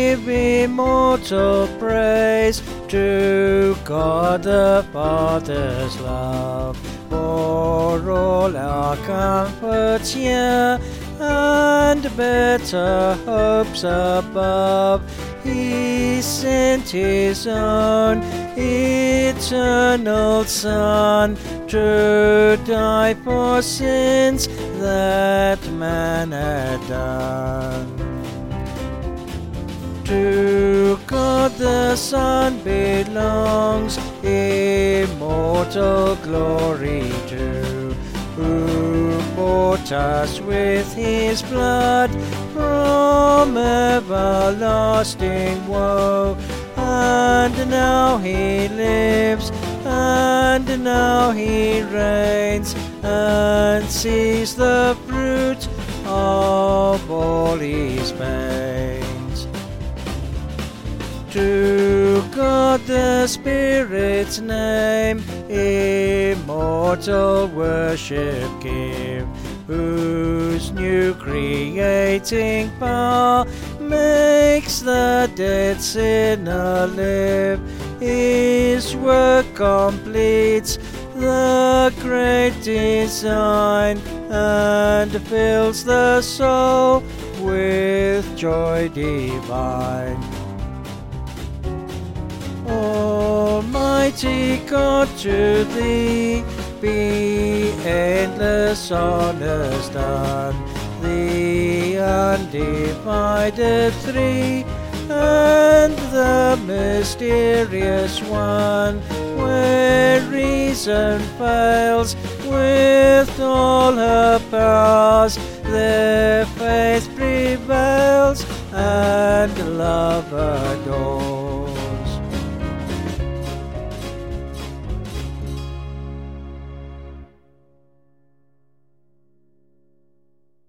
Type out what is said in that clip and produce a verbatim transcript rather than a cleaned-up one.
give immortal praise to God the Father's love. For all our comforts here and better hopes above, He sent His own eternal Son to die for sins that man had done. To God the Son belongs immortal glory too, who bought us with His blood from everlasting woe. And now He lives, and now He reigns, and sees the fruit of all His pains. To God the Spirit's name immortal worship give, whose new creating power makes the dead sinner live. His work completes the great design and fills the soul with joy divine. Almighty God, to Thee be endless honours done, the undivided three, and the mysterious one, where reason fails with all her powers, their faith prevails and love